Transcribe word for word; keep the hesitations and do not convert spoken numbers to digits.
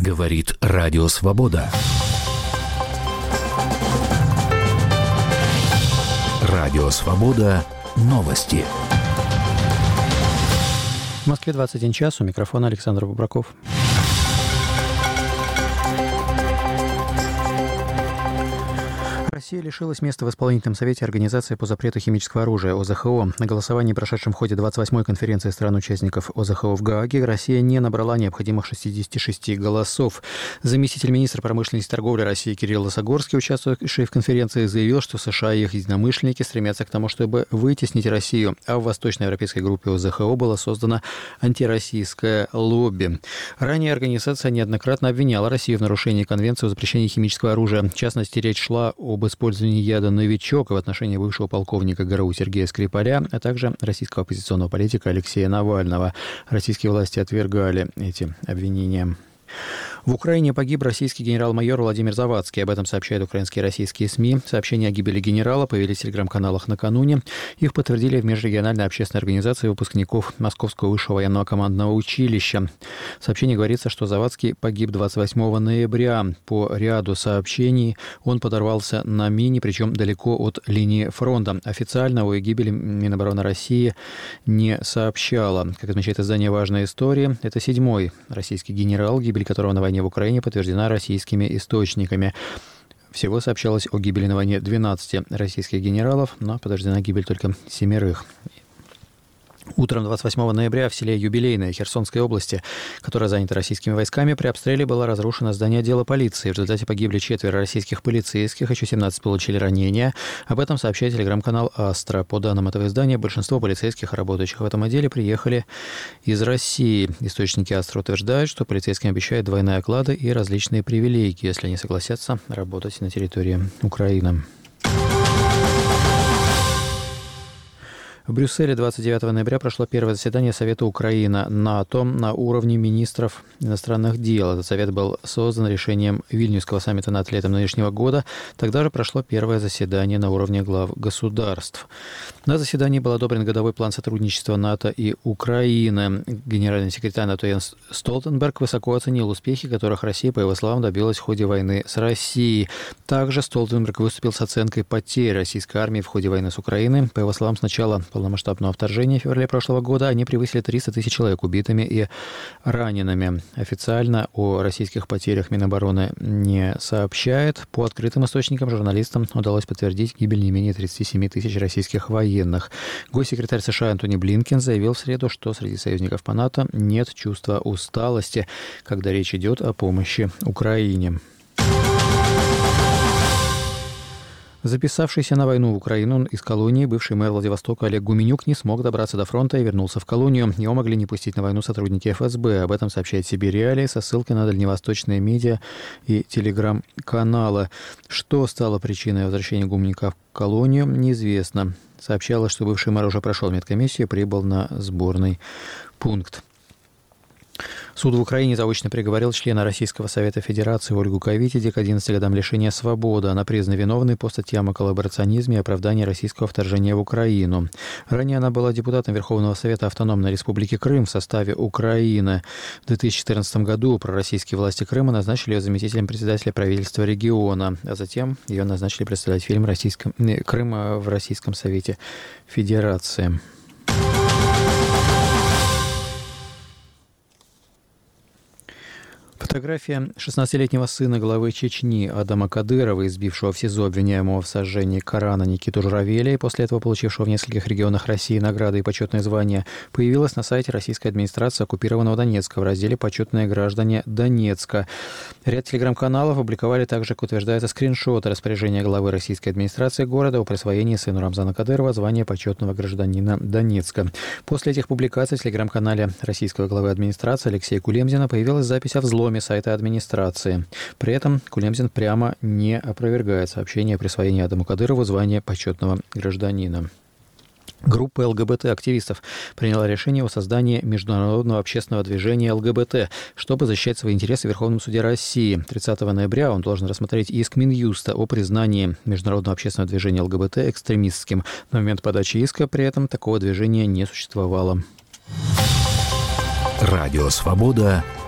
Говорит Радио Свобода. Радио Свобода. Новости. В Москве двадцать один час. У микрофона Александр Бубраков. Россия лишилась места в исполнительном совете Организации по запрету химического оружия ОЗХО. На голосовании, прошедшем в ходе двадцать восьмой конференции стран-участников ОЗХО в Гааге, Россия не набрала необходимых шестидесяти шести голосов. Заместитель министра промышленности и торговли России Кирилл Лосогорский, участвовавший в конференции, заявил, что США и их единомышленники стремятся к тому, чтобы вытеснить Россию, а в восточноевропейской группе ОЗХО было создано антироссийское лобби. Ранее организация неоднократно обвиняла Россию в нарушении Конвенции о запрещении химического оружия. В частности, речь шла об использовании яда «Новичок» в отношении бывшего полковника ГРУ Сергея Скрипаля, а также российского оппозиционного политика Алексея Навального. Российские власти отвергали эти обвинения. В Украине погиб российский генерал-майор Владимир Завадский. Об этом сообщают украинские и российские СМИ. Сообщения о гибели генерала появились в телеграм-каналах накануне. Их подтвердили в межрегиональной общественной организации выпускников Московского высшего военного командного училища. В сообщении говорится, что Завадский погиб двадцать восьмого ноября. По ряду сообщений он подорвался на мине, причем далеко от линии фронта. Официально о гибели Минобороны России не сообщала. Как отмечает издание «Важная история», это седьмой российский генерал, гибель которого на войне в Украине подтверждена российскими источниками. Всего сообщалось о гибели на войне двенадцати российских генералов, но подтверждена гибель только семерых. Утром двадцать восьмого ноября в селе Юбилейное Херсонской области, которая занята российскими войсками, при обстреле было разрушено здание отдела полиции. В результате погибли четверо российских полицейских, еще семнадцать получили ранения. Об этом сообщает телеграм-канал «Астра». По данным этого издания, большинство полицейских, работающих в этом отделе, приехали из России. Источники «Астра» утверждают, что полицейским обещают двойные оклады и различные привилегии, если они согласятся работать на территории Украины. В Брюсселе двадцать девятого ноября прошло первое заседание Совета Украина-НАТО на уровне министров иностранных дел. Этот совет был создан решением Вильнюсского саммита НАТО летом нынешнего года. Тогда же прошло первое заседание на уровне глав государств. На заседании был одобрен годовой план сотрудничества НАТО и Украины. Генеральный секретарь НАТО Йенс Столтенберг высоко оценил успехи, которых Россия, по его словам, добилась в ходе войны с Россией. Также Столтенберг выступил с оценкой потерь российской армии в ходе войны с Украиной. По его словам, сначала полномасштабного вторжения в феврале прошлого года они превысили триста тысяч человек убитыми и ранеными. Официально о российских потерях Минобороны не сообщает. По открытым источникам журналистам удалось подтвердить гибель не менее тридцати семи тысяч российских военных. Госсекретарь США Антони Блинкен заявил в среду, что среди союзников по НАТО нет чувства усталости, когда речь идет о помощи Украине. Записавшийся на войну в Украину из колонии бывший мэр Владивостока Олег Гуменюк не смог добраться до фронта и вернулся в колонию. Его могли не пустить на войну сотрудники эф эс бэ. Об этом сообщает Сибирь Реалии со ссылкой на дальневосточные медиа и телеграм-каналы. Что стало причиной возвращения Гуменюка в колонию, неизвестно. Сообщалось, что бывший мэр уже прошел медкомиссию и прибыл на сборный пункт. Суд в Украине заочно приговорил члена Российского Совета Федерации Ольгу Кавитиди к одиннадцати годам лишения свободы. Она признана виновной по статьям о коллаборационизме и оправдании российского вторжения в Украину. Ранее она была депутатом Верховного Совета Автономной Республики Крым в составе Украины. В две тысячи четырнадцатом году пророссийские власти Крыма назначили ее заместителем председателя правительства региона, а затем ее назначили представлять фильм российском... Крыма в Российском Совете Федерации. Фотография шестнадцатилетнего сына главы Чечни Адама Кадырова, избившего в СИЗО обвиняемого в сожжении Корана Никиту Журавеля и после этого получившего в нескольких регионах России награды и почетные звания, появилась на сайте российской администрации оккупированного Донецка в разделе «Почетные граждане Донецка». Ряд телеграм-каналов опубликовали также, как утверждается, скриншоты распоряжения главы российской администрации города о присвоении сыну Рамзана Кадырова звания почетного гражданина Донецка. После этих публикаций в телеграм-канале российского главы администрации Алексея Кулемзина появилась запись о взломе сайта администрации. При этом Кулемзин прямо не опровергает сообщение о присвоении Адаму Кадырову звания почетного гражданина. Группа эл гэ бэ тэ-активистов приняла решение о создании международного общественного движения эл гэ бэ тэ, чтобы защищать свои интересы в Верховном суде России. тридцатого ноября он должен рассмотреть иск Минюста о признании международного общественного движения эл гэ бэ тэ экстремистским. На момент подачи иска при этом такого движения не существовало. Радио «Свобода».